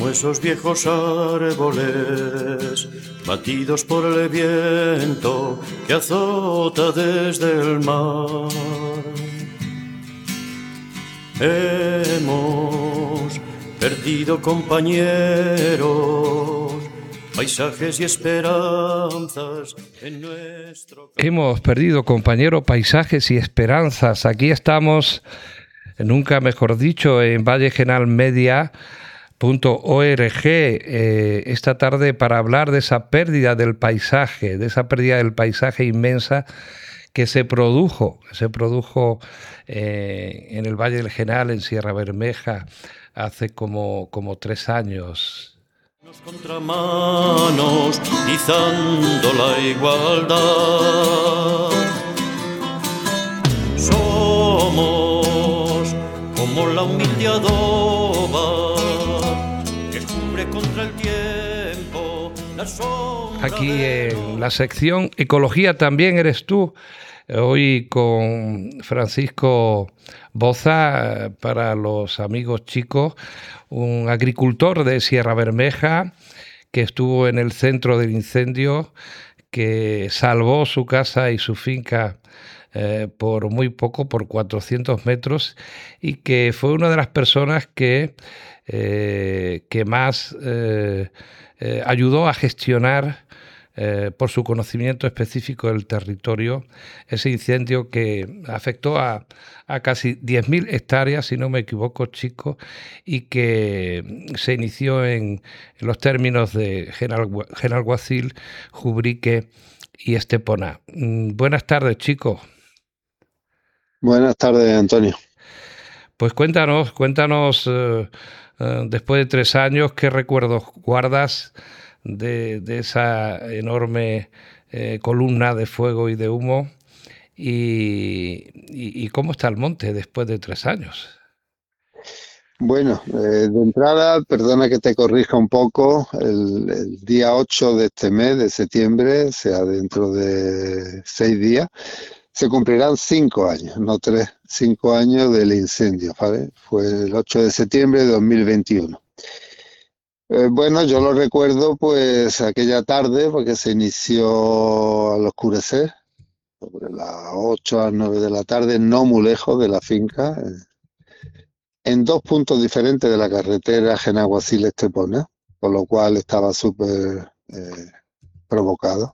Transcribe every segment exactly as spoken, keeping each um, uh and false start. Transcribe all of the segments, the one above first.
como esos viejos árboles batidos por el viento que azota desde el mar. Hemos perdido compañeros, paisajes y esperanzas en nuestro... Hemos perdido compañeros, paisajes y esperanzas. Aquí estamos, nunca mejor dicho, en valle genal media punto org eh, esta tarde para hablar de esa pérdida del paisaje, de esa pérdida del paisaje inmensa que se produjo, que se produjo eh, en el Valle del Genal, en Sierra Bermeja, hace como, como tres años. Contramanos, izando la igualdad. Somos como la humilde adoba que cubre contra el tiempo la sombra. Aquí en la sección Ecología también eres tú, hoy con Francisco Boza, para los amigos chicos, un agricultor de Sierra Bermeja que estuvo en el centro del incendio, que salvó su casa y su finca eh, por muy poco, por cuatrocientos metros, y que fue una de las personas que, eh, que más eh, eh, ayudó a gestionar, Eh, por su conocimiento específico del territorio, ese incendio que afectó a, a casi diez mil hectáreas, si no me equivoco, chicos, y que se inició en, en los términos de Genalguacil, Jubrique y Estepona. Mm, buenas tardes, chicos. Buenas tardes, Antonio. Pues cuéntanos, cuéntanos, eh, eh, después de tres años, ¿qué recuerdos guardas De, de esa enorme eh, columna de fuego y de humo y, y, y cómo está el monte después de tres años? Bueno, eh, de entrada, perdona que te corrija un poco, el, el día ocho de este mes, de septiembre, o sea, dentro de seis días, se cumplirán cinco años, no tres, cinco años del incendio, ¿vale? Fue el ocho de septiembre de dos mil veintiuno. Eh, bueno, yo lo recuerdo pues aquella tarde, porque se inició al oscurecer, sobre las ocho a las nueve de la tarde, no muy lejos de la finca, eh, en dos puntos diferentes de la carretera Genaguacil-Estepona, con lo cual estaba súper eh, provocado.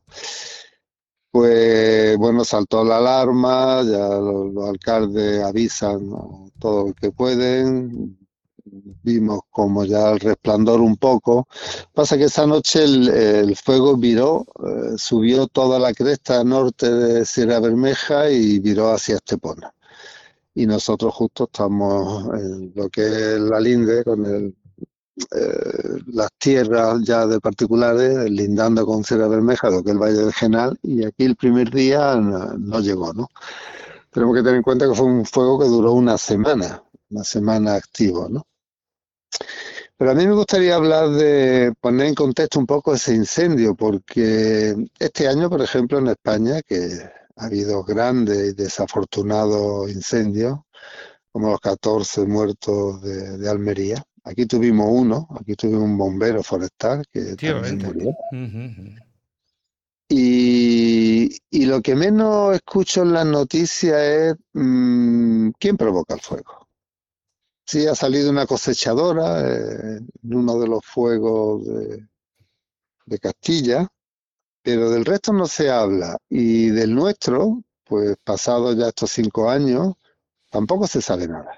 Pues bueno, saltó la alarma, ya los, los alcaldes avisan, ¿no?, todo lo que pueden. Vimos como ya el resplandor un poco. Pasa que esa noche el, el fuego viró, eh, subió toda la cresta norte de Sierra Bermeja y viró hacia Estepona. Y nosotros justo estamos en lo que es la linde, con el, eh, las tierras ya de particulares, lindando con Sierra Bermeja, lo que es el Valle del Genal, y aquí el primer día no, no llegó, ¿no? Tenemos que tener en cuenta que fue un fuego que duró una semana, una semana activo, ¿no? Pero a mí me gustaría hablar de poner en contexto un poco ese incendio, porque este año, por ejemplo, en España, que ha habido grandes y desafortunados incendios, como los catorce muertos de, de Almería. Aquí tuvimos uno, aquí tuvimos un bombero forestal que también murió. Uh-huh. Y, y lo que menos escucho en las noticias es mmm, ¿quién provoca el fuego? Sí, ha salido una cosechadora eh, en uno de los fuegos de, de Castilla, pero del resto no se habla. Y del nuestro, pues pasados ya estos cinco años, tampoco se sabe nada.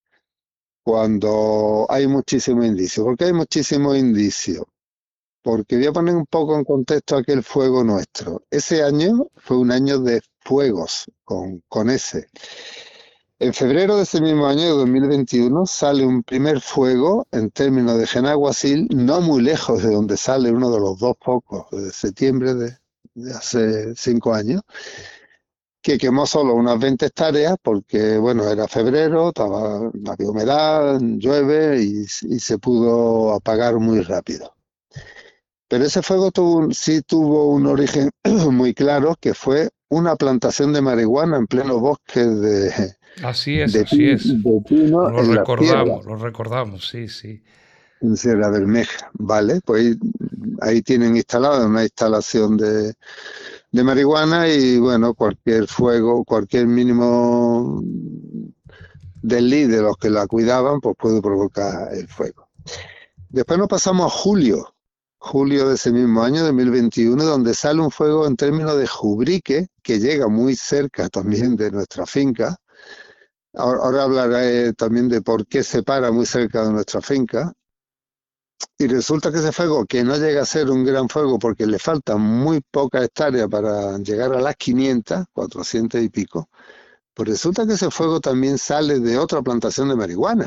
Cuando hay muchísimos indicios. ¿Por qué hay muchísimos indicios? Porque voy a poner un poco en contexto aquel fuego nuestro. Ese año fue un año de fuegos, con, con ese. En febrero de ese mismo año, de dos mil veintiuno, sale un primer fuego en términos de Genaguacil, no muy lejos de donde sale uno de los dos focos de septiembre de, de hace cinco años, que quemó solo unas veinte hectáreas porque, bueno, era febrero, estaba, había humedad, llueve y, y se pudo apagar muy rápido. Pero ese fuego tuvo, sí tuvo un origen muy claro, que fue una plantación de marihuana en pleno bosque de... Así es, de, así es. de pino Lo en recordamos, lo recordamos, sí, sí. en Sierra Bermeja, ¿vale? Pues ahí tienen instalada una instalación de, de marihuana y, bueno, cualquier fuego, cualquier mínimo desliz de los que la cuidaban, pues puede provocar el fuego. Después nos pasamos a julio, julio de ese mismo año, de dos mil veintiuno, donde sale un fuego en términos de Jubrique, que llega muy cerca también de nuestra finca. Ahora, ahora hablaré también de por qué se para muy cerca de nuestra finca. Y resulta que ese fuego, que no llega a ser un gran fuego porque le faltan muy pocas hectáreas para llegar a las quinientas, cuatrocientas y pico, pues resulta que ese fuego también sale de otra plantación de marihuana.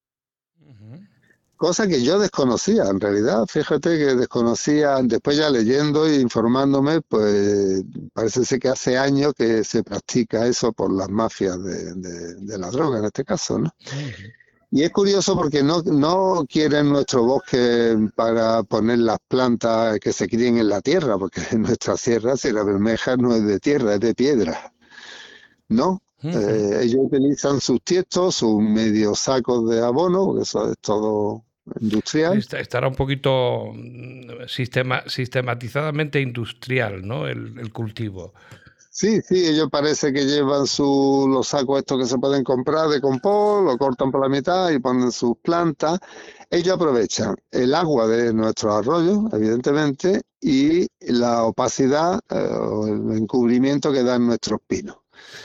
Cosa que yo desconocía, en realidad, fíjate que desconocía, después ya leyendo e informándome, pues parece ser que hace años que se practica eso por las mafias de, de, de la droga, en este caso, ¿no? Uh-huh. Y es curioso porque no, no quieren nuestro bosque para poner las plantas que se críen en la tierra, porque en nuestra sierra, Sierra Bermeja, no es de tierra, es de piedra, ¿no? Uh-huh. Eh, ellos utilizan sus tiestos, sus medios sacos de abono, porque eso es todo industrial. Estará un poquito sistema, sistematizadamente industrial, ¿no? El, el cultivo. Sí, sí, ellos parece que llevan su, los sacos estos que se pueden comprar de compost, lo cortan por la mitad y ponen sus plantas. Ellos aprovechan el agua de nuestros arroyos, evidentemente, y la opacidad eh, o el encubrimiento que dan nuestros pinos.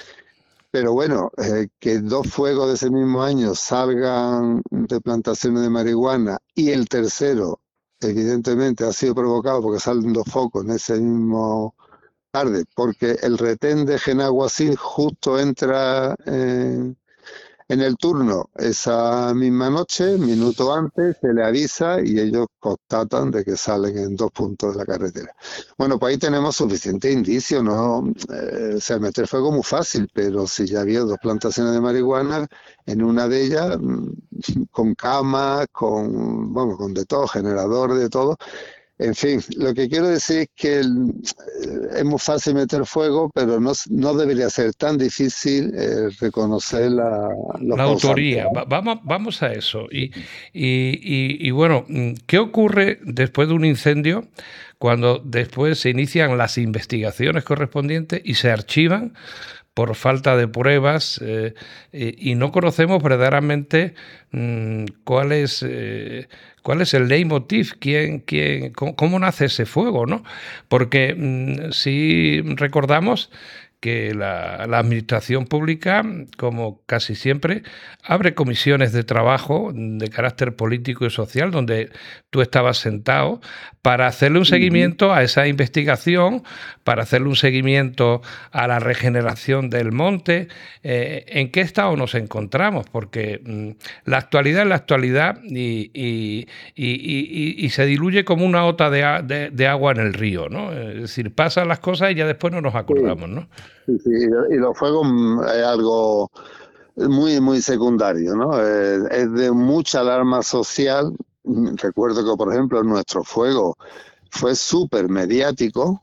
Pero bueno, eh, que dos fuegos de ese mismo año salgan de plantaciones de marihuana y el tercero, evidentemente, ha sido provocado porque salen dos focos en ese mismo tarde, porque el retén de Genaguasí justo entra en, en el turno esa misma noche, minuto antes, se le avisa y ellos constatan de que salen en dos puntos de la carretera. Bueno, pues ahí tenemos suficiente indicio, ¿no? Eh, o sea, meter fuego muy fácil, pero si ya había dos plantaciones de marihuana, en una de ellas, con camas, con, bueno, con de todo, generador de todo. En fin, lo que quiero decir es que el, es muy fácil meter fuego, pero no, no debería ser tan difícil eh, reconocer la, la autoría. Va, vamos, vamos a eso. Y, y, y, y bueno, ¿qué ocurre después de un incendio cuando después se inician las investigaciones correspondientes y se archivan por falta de pruebas eh, eh, y no conocemos verdaderamente mmm, cuál es eh, cuál es el leitmotiv, quién, quién, cómo, cómo nace ese fuego, ¿no? Porque mmm, si recordamos que la, la administración pública, como casi siempre, abre comisiones de trabajo de carácter político y social, donde tú estabas sentado, para hacerle un seguimiento a esa investigación, para hacerle un seguimiento a la regeneración del monte. Eh, ¿En qué estado nos encontramos? Porque mmm, la actualidad es la actualidad y, y, y, y, y se diluye como una gota de, de, de agua en el río, ¿no? Es decir, pasan las cosas y ya después no nos acordamos, ¿no? Sí, sí, y los fuegos es algo muy, muy secundario, ¿no? Es, es de mucha alarma social. Recuerdo que, por ejemplo, nuestro fuego fue súper mediático.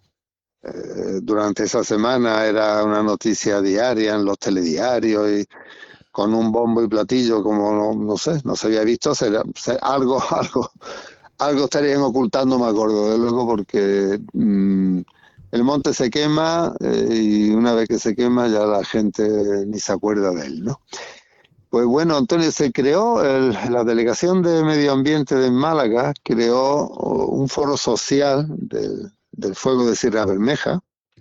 Eh, durante esa semana era una noticia diaria en los telediarios y con un bombo y platillo como, no, no sé, no se había visto. Será, ser, algo, algo, algo estarían ocultando, me acuerdo, de luego, porque... Mmm, el monte se quema eh, y una vez que se quema ya la gente ni se acuerda de él, ¿no? Pues bueno, Antonio, se creó, el, la Delegación de Medio Ambiente de Málaga creó un foro social del, del fuego de Sierra Bermeja,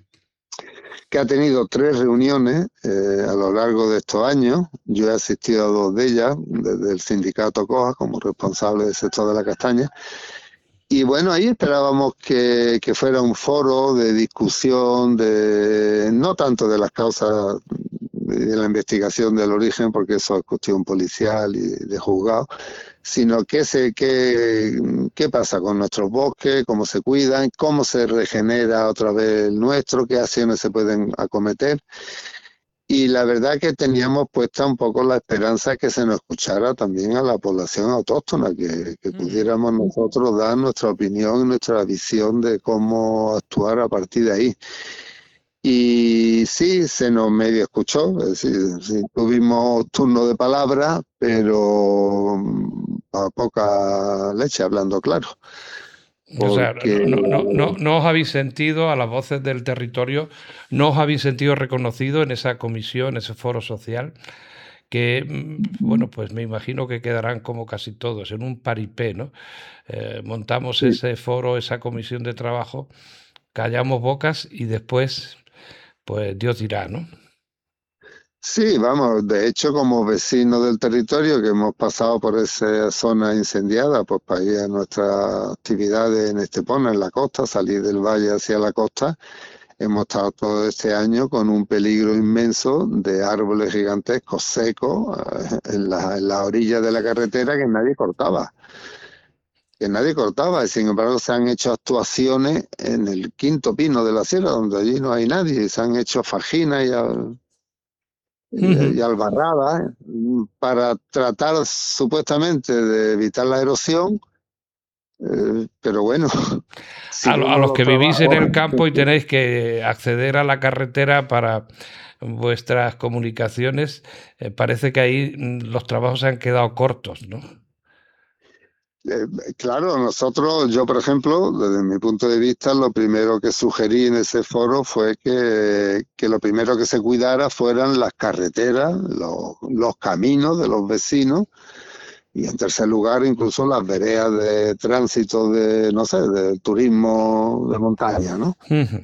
que ha tenido tres reuniones eh, a lo largo de estos años. Yo he asistido a dos de ellas, desde el sindicato COA, como responsable del sector de la castaña. Y bueno, ahí esperábamos que, que fuera un foro de discusión, de no tanto de las causas de la investigación del origen, porque eso es cuestión policial y de juzgado, sino que se, que, qué pasa con nuestros bosques, cómo se cuidan, cómo se regenera otra vez el nuestro, qué acciones se pueden acometer. Y la verdad que teníamos puesta un poco la esperanza que se nos escuchara también a la población autóctona, que, que pudiéramos nosotros dar nuestra opinión y nuestra visión de cómo actuar a partir de ahí. Y sí, se nos medio escuchó, es decir, sí, tuvimos turno de palabra, pero pa poca leche, hablando claro. O sea, Porque no, no, no, no, no os habéis sentido, a las voces del territorio, no os habéis sentido reconocido en esa comisión, en ese foro social, que, mm, bueno, pues me imagino que quedarán como casi todos, en un paripé, ¿no? Eh, montamos sí, ese foro, esa comisión de trabajo, callamos bocas y después, pues Dios dirá, ¿no? sí, vamos, de hecho, como vecinos del territorio que hemos pasado por esa zona incendiada, pues para ir a nuestras actividades en Estepona, en la costa, salir del valle hacia la costa, hemos estado todo este año con un peligro inmenso de árboles gigantescos secos eh, en la, en la orilla de la carretera que nadie cortaba. Que nadie cortaba, y sin embargo se han hecho actuaciones en el Quinto Pino de la Sierra, donde allí no hay nadie, y se han hecho fajinas y, al, y, y albarradas eh, para tratar supuestamente de evitar la erosión, eh, pero bueno, si A, lo- a uno los los que vivís en trabajos... el campo y tenéis que acceder a la carretera para vuestras comunicaciones, eh, parece que ahí mm, los trabajos se han quedado cortos, ¿no? Eh, claro, nosotros, yo por ejemplo, desde mi punto de vista, lo primero que sugerí en ese foro fue que, que lo primero que se cuidara fueran las carreteras, los, los caminos de los vecinos y en tercer lugar incluso las veredas de tránsito de, no sé, de turismo de montaña, ¿no?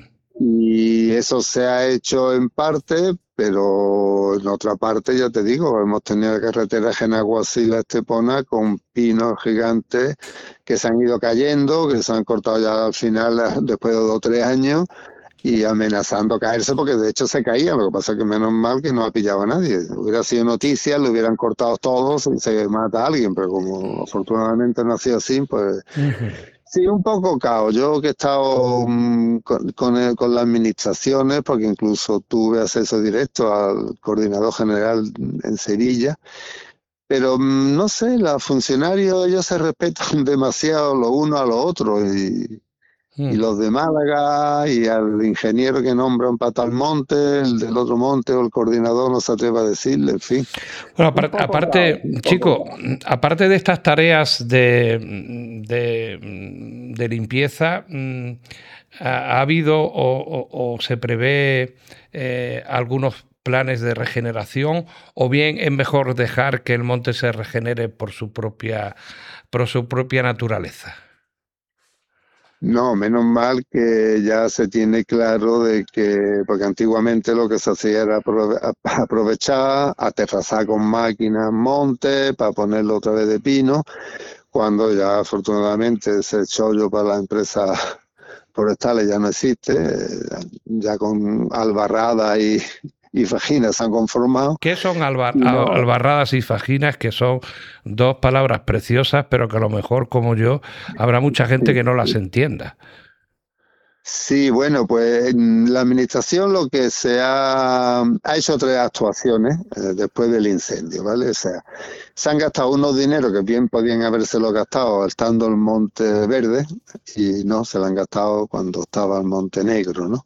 Y eso se ha hecho en parte, pero en otra parte, ya te digo, hemos tenido carreteras en Aguasila, Estepona, con pinos gigantes que se han ido cayendo, que se han cortado ya al final, después de dos o tres años, y amenazando caerse, porque de hecho se caían. Lo que pasa es que menos mal que no ha pillado a nadie. Hubiera sido noticia, lo hubieran cortado todos y se mata a alguien, pero como afortunadamente no ha sido así, pues... Sí, un poco caos. Yo que he estado mm, con, con, el- con las administraciones, porque incluso tuve acceso directo al coordinador general en Sevilla, pero mm, no sé, los funcionarios ellos se respetan demasiado los unos a los otros y, y los de Málaga y al ingeniero que nombran para tal monte, el del otro monte o el coordinador no se atreve a decirle, en fin. Bueno, Un apar- poco caos, aparte, un poco chico, caos. aparte de estas tareas de, de, de limpieza, mm, ¿ha, ha habido o, o- o se prevé eh, algunos planes de regeneración o bien es mejor dejar que el monte se regenere por su propia, por su propia naturaleza? No, menos mal que ya se tiene claro de que, porque antiguamente lo que se hacía era aprove- a- aprovechar, aterrazar con máquinas montes para ponerlo otra vez de pino, cuando ya afortunadamente ese chollo para la empresa forestales ya no existe, eh, ya con albarrada y, y fajinas se han conformado. ¿Qué son alba- Y a- no, albarradas y fajinas? Que son dos palabras preciosas, pero que a lo mejor, como yo, habrá mucha gente que no las entienda. sí, bueno, pues en la administración lo que se ha, ha hecho tres actuaciones eh, después del incendio, ¿vale? O sea, se han gastado unos dineros que bien podían habérselo gastado estando el Monte Verde y no, se lo han gastado cuando estaba el Monte Negro, ¿no?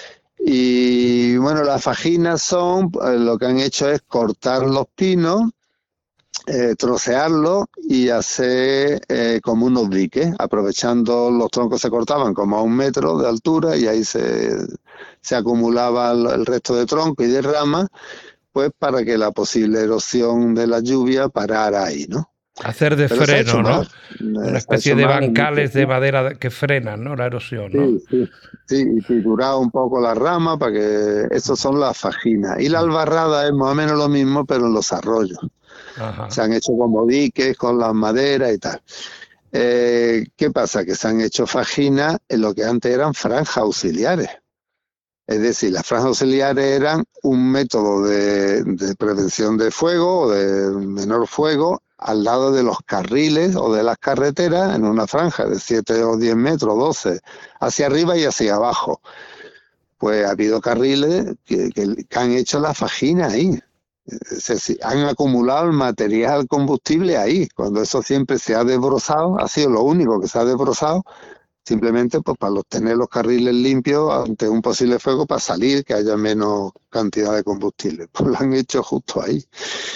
Y bueno, las fajinas son, eh, lo que han hecho es cortar los pinos, eh, trocearlos y hacer eh, como unos diques, aprovechando los troncos se cortaban como a un metro de altura y ahí se, se acumulaba el, el resto de tronco y de ramas, pues para que la posible erosión de la lluvia parara ahí, ¿no? Hacer de Pero se ha hecho freno, mal, ¿no? Una eh, se ha especie hecho de mal en muchos bancales de sitios. madera que frenan, ¿no? La erosión, ¿no? Sí, sí, sí, y triturar un poco la rama para que eso son las fajinas. Y la albarrada es más o menos lo mismo, pero en los arroyos. Se Ajá. han hecho como diques con las maderas y tal. Eh, ¿Qué pasa? Que se han hecho fajinas en lo que antes eran franjas auxiliares. Es decir, las franjas auxiliares eran un método de, de prevención de fuego o de menor fuego al lado de los carriles o de las carreteras en una franja de siete o diez metros, doce, hacia arriba y hacia abajo. Pues ha habido carriles que, que, que han hecho la fajina ahí. Se, han acumulado el material combustible ahí. Cuando eso siempre se ha desbrozado, ha sido lo único que se ha desbrozado, simplemente pues para tener los carriles limpios ante un posible fuego, para salir, que haya menos cantidad de combustible. Pues lo han hecho justo ahí.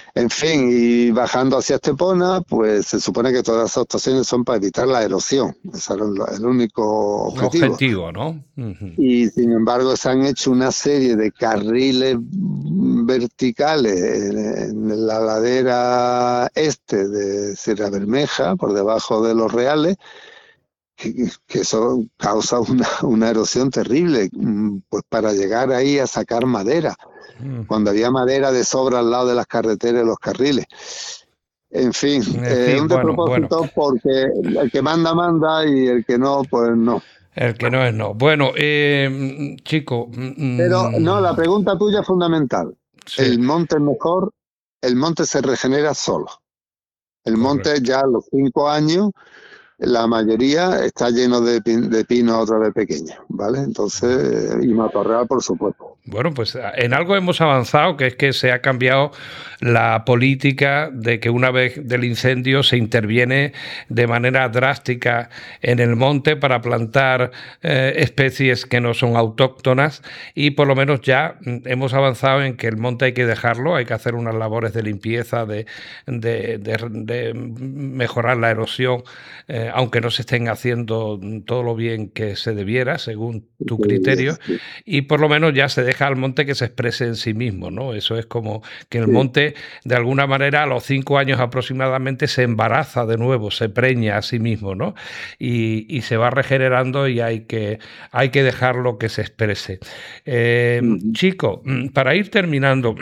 En fin, y bajando hacia Estepona, pues se supone que todas esas actuaciones son para evitar la erosión. Ese era el, el único objetivo. Objetivo, ¿no? Uh-huh. Y sin embargo se han hecho una serie de carriles verticales en la ladera este de Sierra Bermeja, por debajo de los Reales, que, que eso causa una, una erosión terrible, pues para llegar ahí a sacar madera, uh-huh. cuando había madera de sobra al lado de las carreteras y los carriles. En fin, en eh, fin un bueno, despropósito bueno. porque el que manda, manda y el que no, pues no. El que no es no. Bueno, eh, chico... Pero no, la pregunta tuya es fundamental. Sí. El monte es mejor, el monte se regenera solo. El Correcto. Monte ya a los cinco años, la mayoría está lleno de, pin, de pinos otra vez pequeños, ¿vale? Entonces, y matorral, por supuesto. Bueno, pues en algo hemos avanzado, que es que se ha cambiado la política de que una vez del incendio se interviene de manera drástica en el monte para plantar eh, especies que no son autóctonas, y por lo menos ya hemos avanzado en que el monte hay que dejarlo, hay que hacer unas labores de limpieza, de, de, de, de mejorar la erosión, eh, aunque no se estén haciendo todo lo bien que se debiera, según tu criterio, y por lo menos ya se deja al monte que se exprese en sí mismo, ¿no? Eso es como que el monte, de alguna manera, a los cinco años aproximadamente se embaraza de nuevo, se preña a sí mismo, ¿no? Y, y se va regenerando y hay que, hay que dejarlo que se exprese. Eh, uh-huh. Chico, para ir terminando...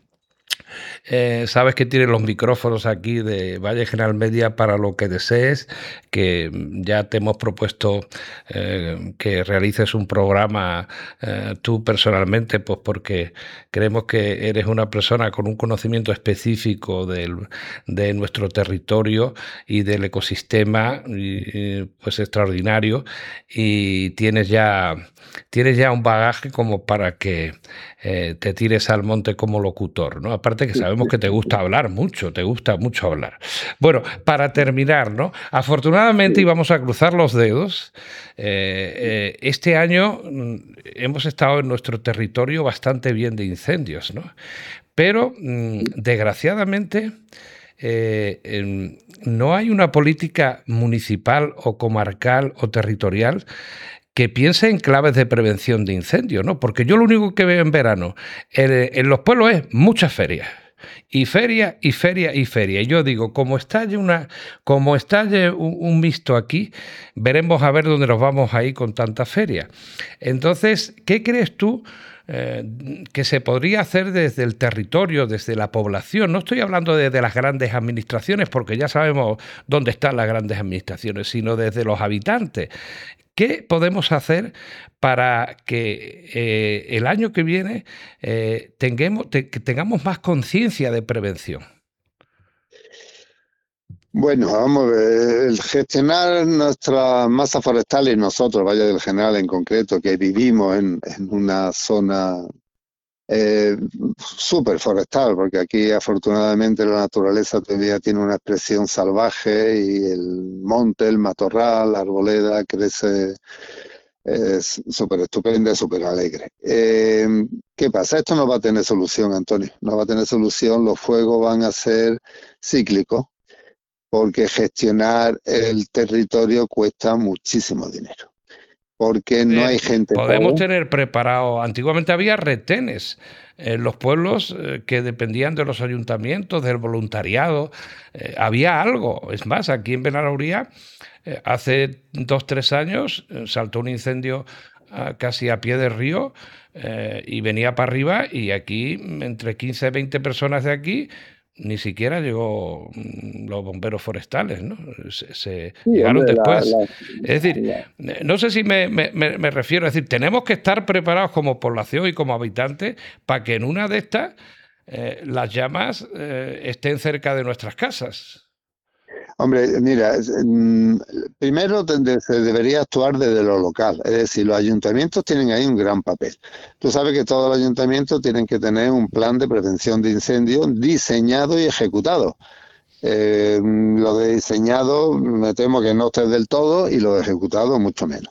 Eh, sabes que tienes los micrófonos aquí de Valle General Media para lo que desees, que ya te hemos propuesto eh, que realices un programa eh, tú personalmente, pues porque creemos que eres una persona con un conocimiento específico del, de nuestro territorio y del ecosistema, y, y, pues extraordinario, y tienes ya, tienes ya un bagaje como para que eh, te tires al monte como locutor, ¿no? Aparte que sabemos que te gusta hablar mucho, te gusta mucho hablar. Bueno, para terminar, ¿no? Afortunadamente, y vamos a cruzar los dedos, eh, eh, este año hemos estado en nuestro territorio bastante bien de incendios, ¿no? Pero, mm, desgraciadamente, eh, eh, no hay una política municipal o comarcal o territorial que piense en claves de prevención de incendios, ¿no? Porque yo lo único que veo en verano en, en los pueblos es muchas ferias. Y feria, y feria, y feria. Y yo digo, como estalle, una, como estalle un, un mixto aquí, veremos a ver dónde nos vamos ahí con tanta feria. Entonces, ¿qué crees tú eh, que se podría hacer desde el territorio, desde la población? No estoy hablando de, de las grandes administraciones, porque ya sabemos dónde están las grandes administraciones, sino desde los habitantes. ¿Qué podemos hacer para que eh, el año que viene eh, tengamos, te, que tengamos más conciencia de prevención? Bueno, vamos a ver, el gestionar nuestras masas forestales, nosotros, Valle del General en concreto, que vivimos en, en una zona eh, súper forestal, porque aquí afortunadamente la naturaleza todavía tiene una expresión salvaje y el monte, el matorral, la arboleda crece es súper estupenda, súper alegre. Eh, ¿Qué pasa? Esto no va a tener solución, Antonio, no va a tener solución, los fuegos van a ser cíclicos, porque gestionar el territorio cuesta muchísimo dinero. Porque no hay gente. Podemos pobre. tener preparado. Antiguamente había retenes en los pueblos eh, que dependían de los ayuntamientos, del voluntariado. Eh, había algo. Es más, aquí en Benalauría, eh, hace dos, tres años, eh, saltó un incendio eh, casi a pie de río eh, y venía para arriba, y aquí, entre quince y veinte personas de aquí, ni siquiera llegó los bomberos forestales, ¿no? Se, se sí, llegaron hombre, después. La, la, es decir, la... no sé si me, me, me refiero, es decir, tenemos que estar preparados como población y como habitantes para que en una de estas eh, las llamas eh, estén cerca de nuestras casas. Hombre, mira, primero se debería actuar desde lo local, es decir, los ayuntamientos tienen ahí un gran papel. Tú sabes que todos los ayuntamientos tienen que tener un plan de prevención de incendios diseñado y ejecutado. Eh, lo de diseñado me temo que no esté del todo, y lo de ejecutado mucho menos.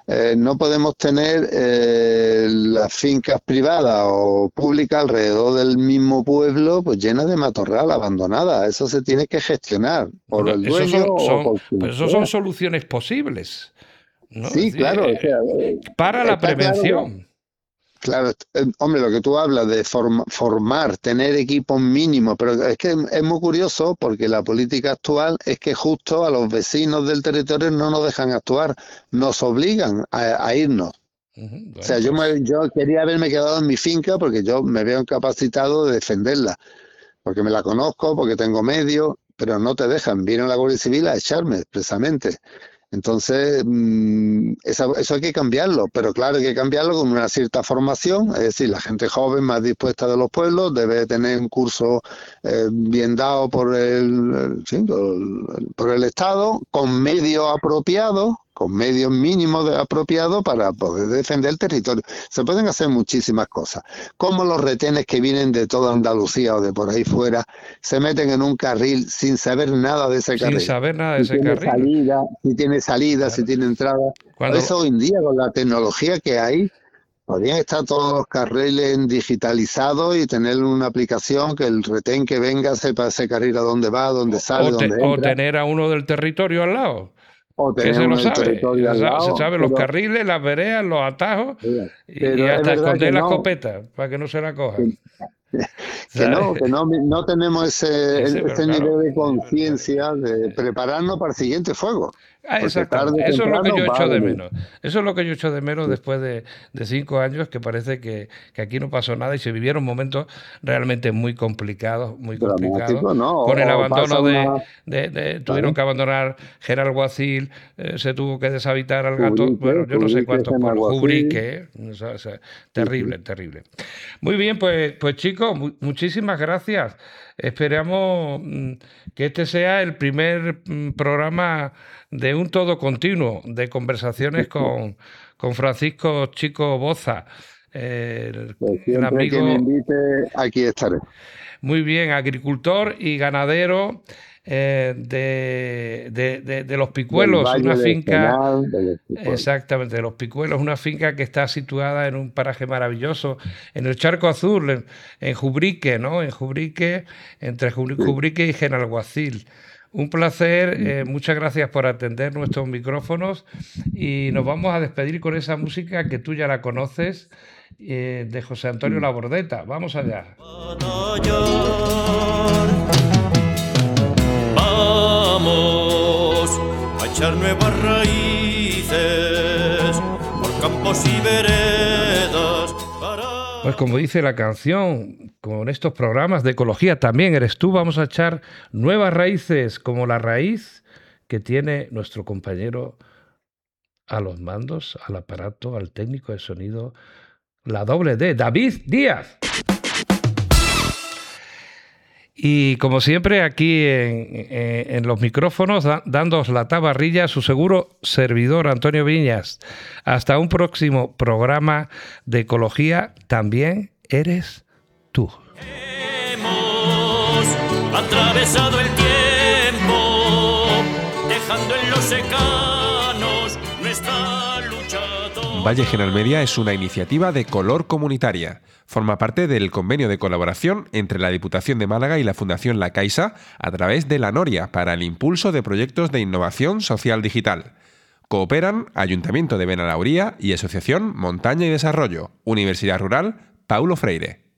Eh, no podemos tener eh, las fincas privadas o públicas alrededor del mismo pueblo, pues llenas de matorral, abandonadas. Eso se tiene que gestionar por Bueno, el esos dueño son, o son, por quien pero esos sea. son soluciones posibles, ¿no? Es Sí, decir, claro, o sea, eh, eh, para la está claro que prevención. claro, eh, hombre, lo que tú hablas de form- formar, tener equipos mínimos, pero es que es muy curioso porque la política actual es que justo a los vecinos del territorio no nos dejan actuar, nos obligan a, a irnos. Ujú, O bueno, sea, yo, pues me, yo quería haberme quedado en mi finca porque yo me veo incapacitado de defenderla, porque me la conozco, porque tengo medios, pero no te dejan. Viene la Guardia Civil a echarme expresamente. Entonces, mmm, eso, eso hay que cambiarlo, pero claro, hay que cambiarlo con una cierta formación, es decir, la gente joven más dispuesta de los pueblos debe tener un curso eh, bien dado por el, sí, por, el, por el Estado, con medios apropiados, con medios mínimos de, apropiados para poder defender el territorio. Se pueden hacer muchísimas cosas, como los retenes que vienen de toda Andalucía o de por ahí fuera, se meten en un carril sin saber nada de ese sin carril. saber nada de Si ese tiene carril. salida, si tiene salida, si Claro. tiene entrada. Por Cuando, eso hoy en día, con la tecnología que hay, podrían estar todos los carriles digitalizados y tener una aplicación que el retén que venga sepa ese carril a dónde va, dónde o, sale, o te- dónde o entra, tener a uno del territorio al lado, o que tener se lo uno del sabe. territorio Se al sabe, se lado, sabe los pero, carriles, las veredas, los atajos y, y pero es hasta verdad que esconder la no, escopeta para que no se la que, cojan. que no, ¿Sabes? que no, no tenemos ese, Ese, pero ese claro. nivel de conciencia de prepararnos para el siguiente fuego, Ah, porque tarde exactamente. o Eso es lo que temprano yo va a echo de venir. menos. Eso es lo que yo echo de menos después de, de cinco años, que parece que, que aquí no pasó nada y se vivieron momentos realmente muy complicados, muy complicados, Dramático, ¿no? con el O, o pasa abandono de, una, de- de- tuvieron ¿vale? que abandonar Generalguacil, eh, se tuvo que deshabitar al gato, bueno, Ubrique, yo no sé Ubrique, cuántos pueblos, Genaguacil, Jubrique, ¿eh? O sea, o sea, sí, sí. terrible, terrible. Muy bien, pues, pues chicos, mu- muchísimas gracias. Esperamos mm, que este sea el primer mm, programa de un todo continuo, de conversaciones con, con Francisco Chico Boza, el, Pues el siempre que me amigo, invite, aquí estaré. muy bien, agricultor y ganadero eh, de, de- de- de Los Del Picuelos, Valle una del finca. Senal, del Esquipuelo. Exactamente, de Los Picuelos, una finca que está situada en un paraje maravilloso, en el Charco Azul, en, en Jubrique, ¿no? En Jubrique, entre Jubri- Sí. Jubrique y Genalguacil. Un placer, eh, muchas gracias por atender nuestros micrófonos y nos vamos a despedir con esa música que tú ya la conoces, eh, de José Antonio Labordeta. Vamos allá. Vamos a echar nuevas raíces por campos y veredas. Para... Pues como dice la canción, con estos programas de ecología también eres tú, vamos a echar nuevas raíces, como la raíz que tiene nuestro compañero a los mandos, al aparato, al técnico de sonido, la doble D, David Díaz. Y como siempre, aquí en, en, en los micrófonos, da, dándoos la tabarrilla, su seguro servidor Antonio Viñas. Hasta un próximo programa de ecología, también eres tú. Hemos atravesado el tiempo, dejando en los secanos nuestra lucha. Valle General Media es una iniciativa de Color Comunitaria. Forma parte del convenio de colaboración entre la Diputación de Málaga y la Fundación La Caixa a través de la Noria para el impulso de proyectos de innovación social digital. Cooperan Ayuntamiento de Benalauría y Asociación Montaña y Desarrollo, Universidad Rural Paulo Freire.